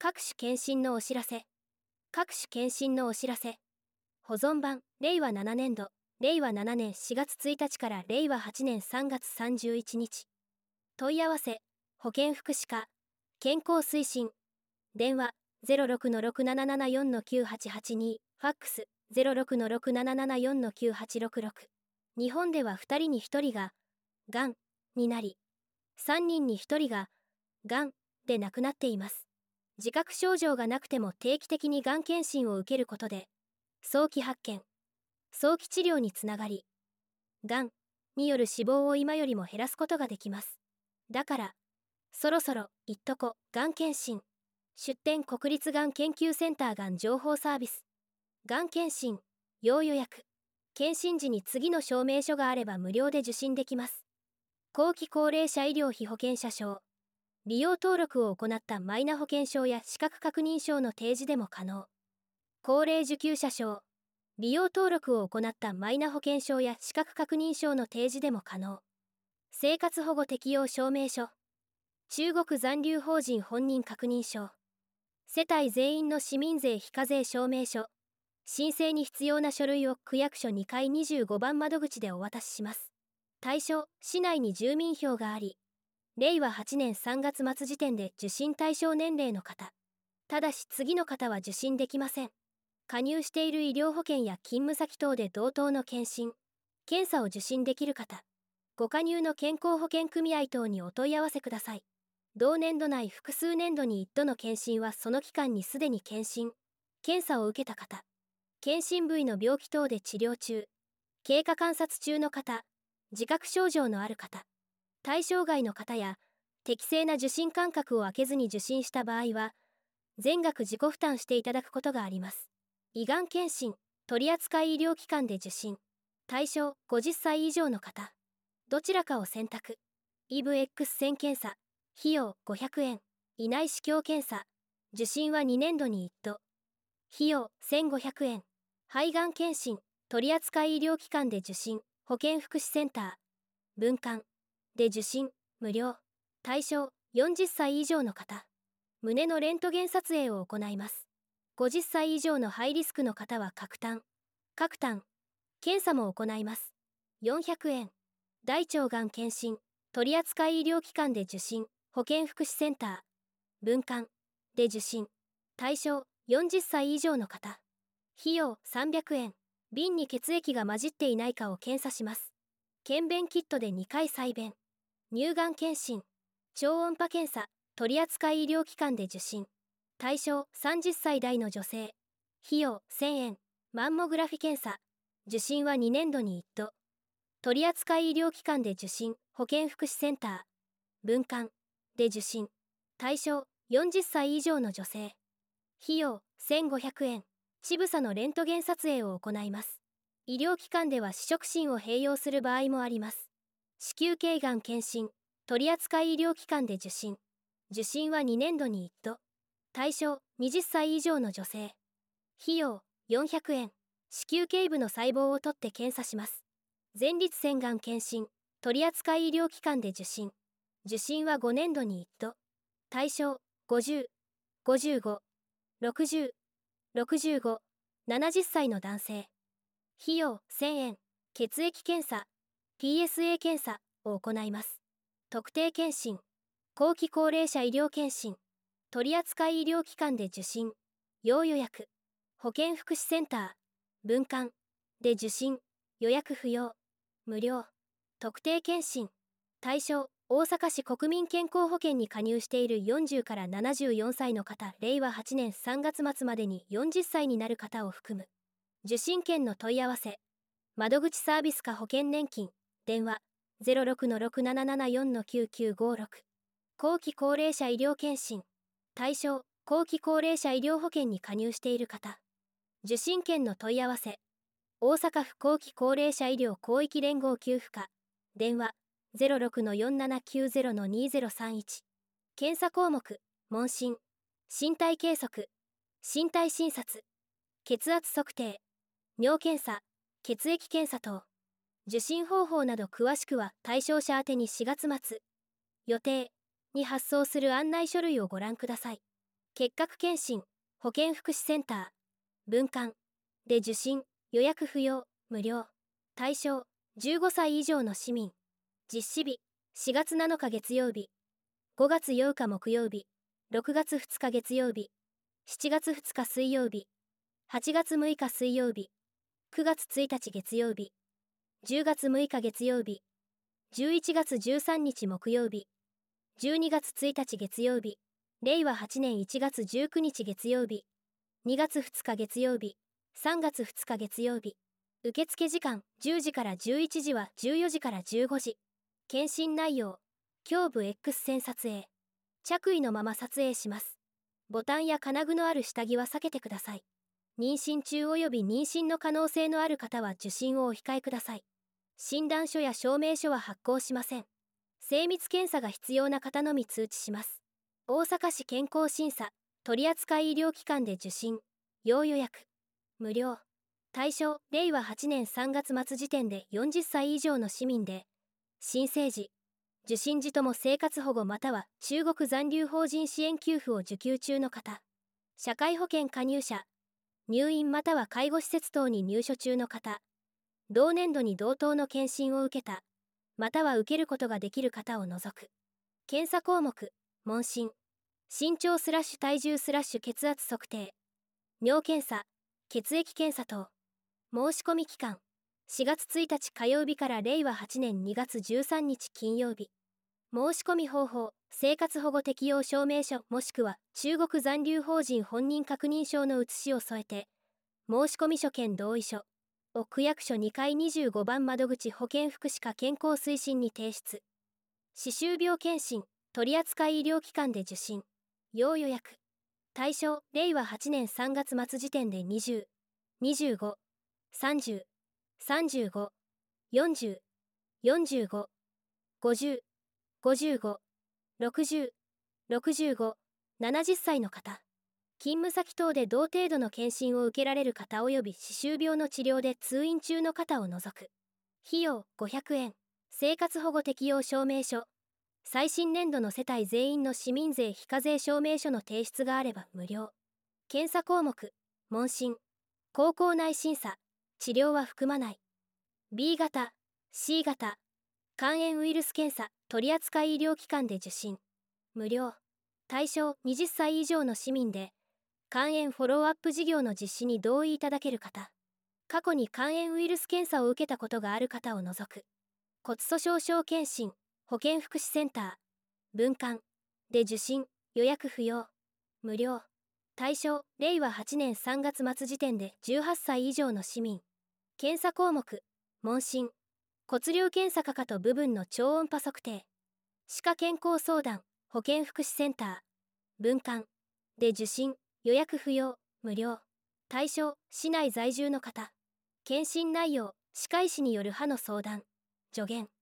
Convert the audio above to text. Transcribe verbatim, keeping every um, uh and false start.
各種検診のお知らせ。各種検診のお知らせ。保存版、れいわななねんど、れいわななねんしがつついたちかられいわはちねんさんがつさんじゅういちにち。問い合わせ、保健福祉課、健康推進。電話、ゼロろくのろくななななよんのきゅうはちはちに、ファックス、ゼロろくのろくななななよんのきゅうはちろくろく。日本ではふたりにひとりが、がんになり、さんにんにひとりが、がんで亡くなっています。自覚症状がなくても定期的にがん検診を受けることで、早期発見、早期治療につながり、がんによる死亡を今よりも減らすことができます。だから、そろそろいっとこがん検診。出展国立がん研究センターがん情報サービス。がん検診、要予約。検診時に次の証明書があれば無料で受診できます。後期高齢者医療費保険者証。利用登録を行ったマイナ保険証や資格確認証の提示でも可能。高齢受給者証。利用登録を行ったマイナ保険証や資格確認証の提示でも可能。生活保護適用証明書。中国残留邦人本人確認証。世帯全員の市民税非課税証明書。申請に必要な書類を区役所にかいにじゅうごばん窓口でお渡しします。対象、市内に住民票があり、れいわはちねんさんがつまつ時点で受診対象年齢の方。ただし次の方は受診できません。加入している医療保険や勤務先等で同等の検診、検査を受診できる方。ご加入の健康保険組合等にお問い合わせください。同年度内複数年度に一度の検診はその期間にすでに検診、検査を受けた方。検診部位の病気等で治療中、経過観察中の方、自覚症状のある方。対象外の方や適正な受診間隔を空けずに受診した場合は全額自己負担していただくことがあります。胃がん検診、取扱医療機関で受診。対象ごじゅっさい以上の方。どちらかを選択。イブ X 線検査、費用ごひゃくえん。胃内視鏡検査、受診はにねんどにいっど。費用せんごひゃくえん。肺がん検診、取扱医療機関で受診。保健福祉センター、分館で受診、無料。対象よんじゅっさい以上の方。胸のレントゲン撮影を行います。ごじゅっさい以上のハイリスクの方は各単、各単、検査も行います。よんひゃくえん。大腸がん検診、取扱医療機関で受診。保健福祉センター、分館で受診。対象よんじゅっさい以上の方。費用さんびゃくえん。瓶に血液が混じっていないかを検査します。検便キットでにかい採便。乳がん検診、超音波検査、取扱医療機関で受診。対象さんじゅっさい代の女性。費用せんえん。マンモグラフィ検査、受診はにねんどにいっど。取扱医療機関で受診。保健福祉センター、分館で受診。対象よんじゅっさい以上の女性。費用せんごひゃくえん。乳房のレントゲン撮影を行います。医療機関では視触診を併用する場合もあります。子宮頸がん検診、取扱医療機関で受診。受診はにねんどにいっど。対象にじゅっさい以上の女性。費用よんひゃくえん。子宮頸部の細胞を取って検査します。前立腺がん検診、取扱医療機関で受診。受診はごねんどにいっど。対象ごじゅう、ごじゅうご、ろくじゅう、ろくじゅうご、ななじゅっさいの男性。費用せんえん。血液検査、ピーエスエー 検査を行います。特定健診、後期高齢者医療検診、取扱医療機関で受診、要予約、保健福祉センター、分館で受診、予約不要、無料、特定健診、対象、大阪市国民健康保険に加入しているよんじゅうからななじゅうよんさいの方、れいわはちねんさんがつまつまでによんじゅっさいになる方を含む。受診券の問い合わせ、窓口サービス課保険年金、電話、ゼロろくのろくななななよんのきゅうきゅうごろく。後期高齢者医療検診、対象、後期高齢者医療保険に加入している方。受診券の問い合わせ、大阪府後期高齢者医療広域連合給付課、電話、ゼロろくのよんななきゅうゼロのにゼロさんいち。検査項目、問診、身体計測、身体診察、血圧測定、尿検査、血液検査等。受診方法など詳しくは対象者宛てにしがつ末予定に発送する案内書類をご覧ください。 結核検診、保健福祉センター、分館で受診、予約不要、無料。対象、じゅうごさい以上の市民。実施日、しがつなのか月曜日、ごがつようか木曜日、ろくがつふつか月曜日、しちがつふつか水曜日、はちがつむいか水曜日、くがつついたち月曜日、じゅうがつむいか月曜日、じゅういちがつじゅうさんにち木曜日、じゅうにがつついたち月曜日、れいわはちねんいちがつじゅうくにち月曜日、にがつふつか月曜日、さんがつふつか月曜日。受付時間じゅうじからじゅういちじはじゅうよじからじゅうごじ。検診内容、胸部 X 線撮影。着衣のまま撮影します。ボタンや金具のある下着は避けてください。妊娠中及び妊娠の可能性のある方は受診をお控えください。診断書や証明書は発行しません。精密検査が必要な方のみ通知します。大阪市健康審査取扱医療機関で受診、要予約、無料。対象、れいわはちねんさんがつまつ時点でよんじゅっさい以上の市民で、新生児、受診時とも生活保護または中国残留邦人支援給付を受給中の方、社会保険加入者、入院または介護施設等に入所中の方、同年度に同等の検診を受けた、または受けることができる方を除く。検査項目、問診、身長スラッシュ体重スラッシュ血圧測定、尿検査、血液検査等。申し込み期間、しがつついたち火曜日かられいわはちねんにがつじゅうさんにち金曜日。申し込み方法、生活保護適用証明書もしくは中国残留邦人本人確認証の写しを添えて、申込書兼同意書を区役所にかいにじゅうごばん窓口保健福祉課健康推進に提出。歯周病検診、取扱医療機関で受診、要予約。対象、れいわはちねんさんがつまつ時点でにじゅう、にじゅうご、さんじゅう、さんじゅうご、よんじゅう、よんじゅうご、ごじゅう、ごじゅうご、ろくじゅう、ろくじゅうご、ななじゅっさいの方。勤務先等で同程度の検診を受けられる方及び歯周病の治療で通院中の方を除く。費用ごひゃくえん。生活保護適用証明書。最新年度の世帯全員の市民税非課税証明書の提出があれば無料。検査項目、問診、口腔内審査、治療は含まない。ビー 型、シー 型、肝炎ウイルス検査、取扱医療機関で受診。無料。対象、はたち以上の市民で、肝炎フォローアップ事業の実施に同意いただける方。過去に肝炎ウイルス検査を受けたことがある方を除く。骨粗しょう症検診、保健福祉センター、分館で受診、予約不要。無料。対象、れいわはちねんさんがつまつ時点でじゅうはっさい以上の市民。検査項目、問診、骨量検査かかと部分の超音波測定、歯科健康相談、保健福祉センター、分館で受診、予約不要、無料。対象、市内在住の方。検診内容、歯科医師による歯の相談、助言。